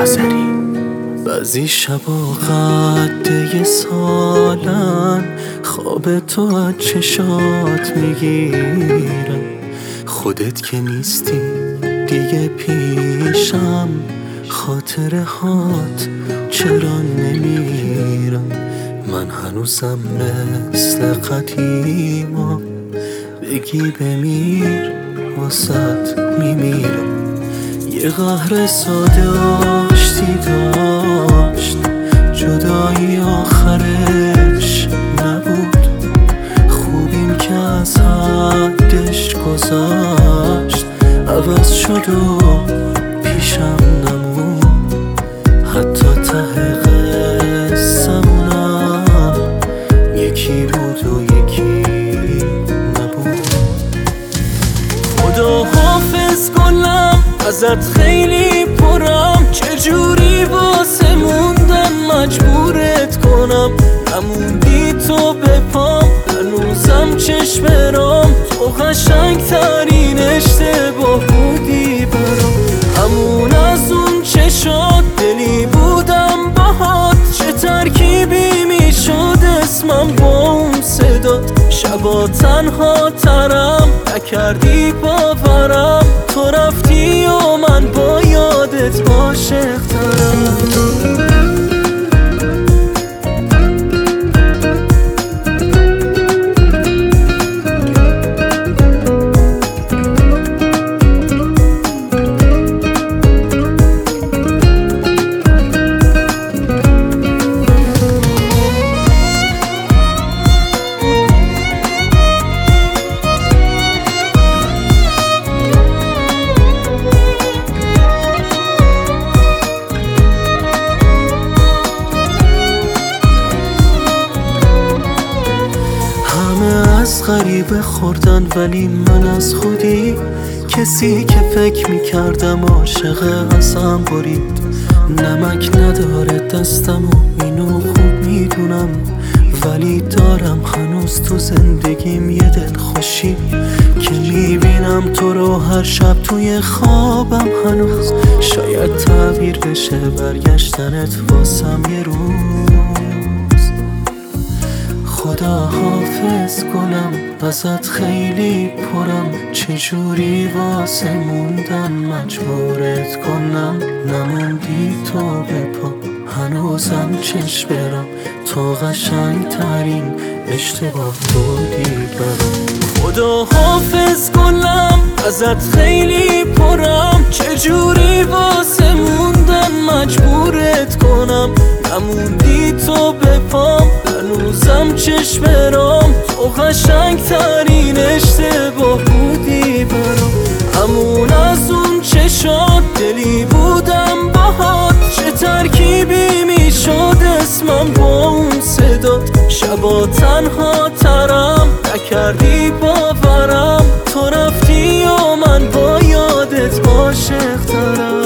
بعضی شبا قده سالن خواب تو از چشات میگیرم، خودت که نیستی دیگه پیشم، خاطره هات چرا نمیرم؟ من هنوزم مثل قدیما، بگی بمیر واسط میمیرم. یه قهر ساده آشتی داشت، جدایی آخرش نبود، خوبیم که از حدش گذاشت، عوض شد و پیشم نمود. حتی ته قصه‌مونم یکی بود و یکی نبود. خدا حافظ گلم ازت خیلی پرم، چجوری واسه موندن مجبورت کنم؟ نموندی تو به پام، هنوزم چشم برام، تو قشنگ ترین اشتباه بودی برام. همون از اون چشات دلی بودم باهات، چه ترکیبی میشد اسمم با اون صدات. شبا تنها ترم نکردی باورم، تو رفتی و من با یادت عاشق ترم. از غریبه خوردن ولی من از خودی، کسی که فکر میکردم عاشق ازم برید. نمک نداره دستم و اینو خوب میدونم، ولی دارم هنوز تو زندگیم یه دل خوشی که میبینم تو رو هر شب توی خوابم هنوز. شاید تعبیر بشه برگشتنت واسم یه روز. خدا حافظ گلم ازت خیلی پرم، چجوری واسه موندن مجبورت کنم؟ نموندی تو به پا، هنوزم چشم برم، تو قشنگ ترین اشتباه بودی برام. خدا حافظ گلم ازت خیلی پرم، چجوری واسه موندن مجبورت کنم؟ نموندی تو به پام، هنوزم چشم برام، تو قشنگ ترین اشتباه بودی برام. همون از اون چشات دلی بودم باهات، چه ترکیبی میشد اسمم با اون صدات. شبا تنها ترم نکردی باورم، تو رفتی و من با یادت عاشق ترم.